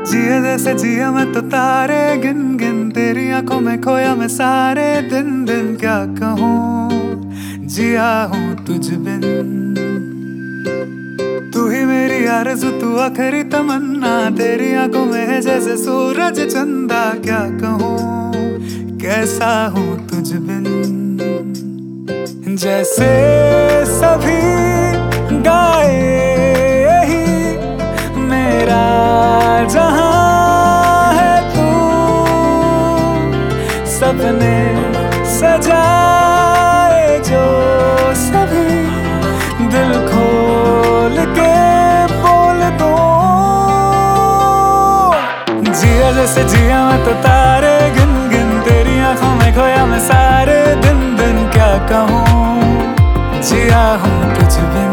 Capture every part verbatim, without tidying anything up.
जिए जैसे जिया मैं तो तारे गिन गिन, तेरी आंखों में खोया मैं सारे दिन दिन। क्या कहूँ जिया हूँ तुझ बिन, तू ही मेरी आरज़ू तू आखिरी तमन्ना, तेरी आंखों में है जैसे सूरज चंदा। क्या कहूँ कैसा हूँ तुझ बिन, जैसे सभी गाए यही मेरा जहां है तू, सपने सजाए जो सभी दिल खोल के बोल दो। जिया जैसे जिया मैं तो तारे गिन गिन, तेरी आंखों में खोया मैं सारे दिन दिन। क्या कहूँ जिया हूँ तुझ बिन,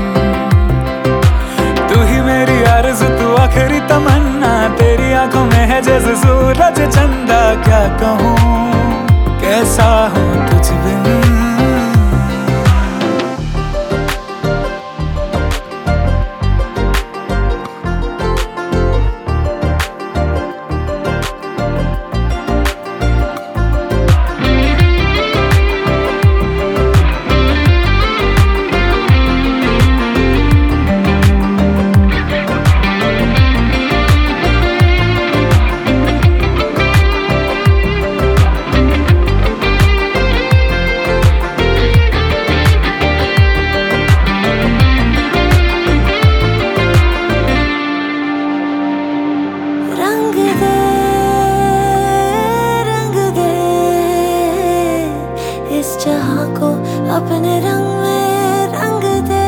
तू ही मेरी आरज़ू तू आखिरी तमन्ना, तेरी आंखों में है जैसे सूरज चंदा। क्या कहूँ कैसा हूँ तुझ बिन। इस जहां को अपने रंग में रंग दे,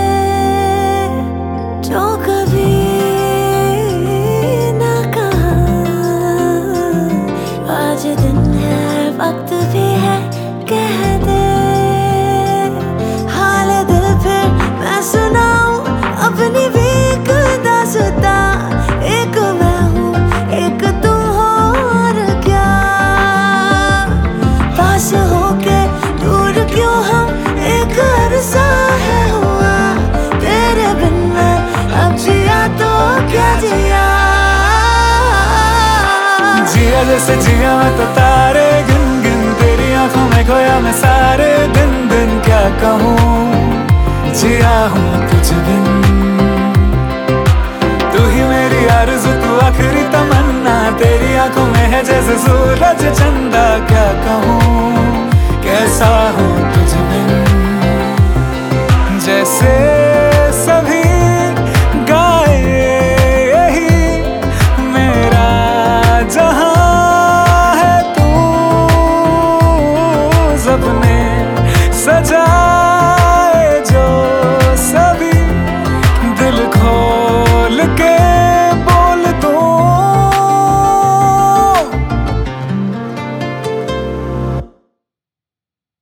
जो कभी ना कहा। आज दिन है वक्त भी है कह दे, हाल दिल फिर मैं सुनाऊं अपनी भी एक दास्तां। एक मैं हूँ एक तुम हो और क्या, पास होके दूर क्यों हम एक अरसा है हुआ। तेरे बिन मैं अब जिया तो क्या जिया। जिया जैसे जिया मैं तो तारे गिन गिन, तेरी आंखों में खोया मैं सारे दिन दिन। क्या कहूँ जिया हूँ तुझ बिन, तू ही मेरी आरज़ू तू आखिरी तमन्ना, तेरी आंखों में है जैसे सूरज चंदा। क्या कहूँ